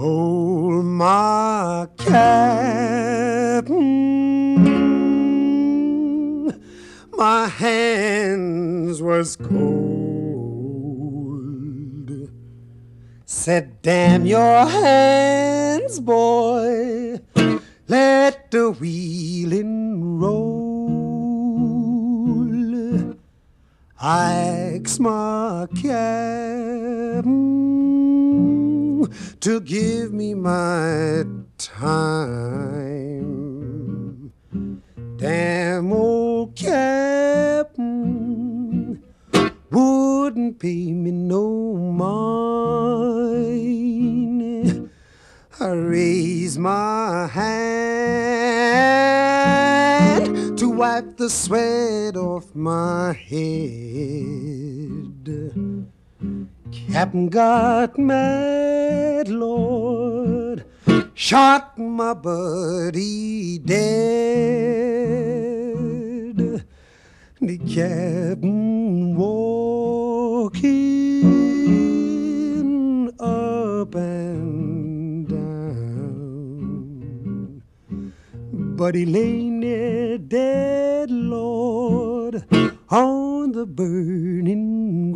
Hold my captain, my hands was cold. Said, damn your hands, boy, let the wheeling roll. I asked my captain to give me my time. Damn old captain wouldn't pay me no mind. I raised my hand to wipe the sweat off my head. Captain got mad, Lord, shot my buddy dead. The captain walking up and down, but he lay near dead, Lord, on the burning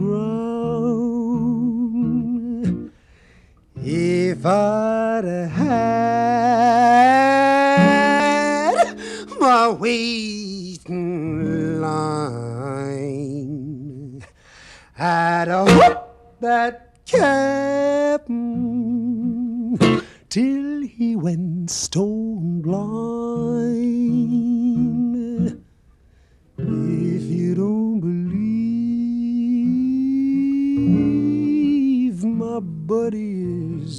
ground. If I'd had my waiting line, I'd have whooped that captain till he went stone blind. If you don't believe my buddy is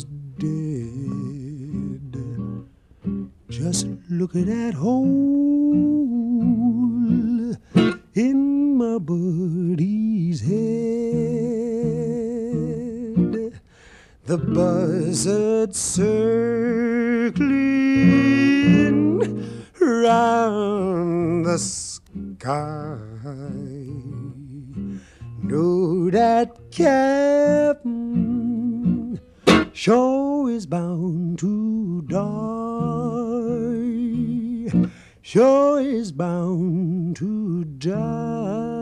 dead, just look at that hole in my buddy's head. The buzzard circling round the sky, know that captain sure is bound to die, sure is bound to die.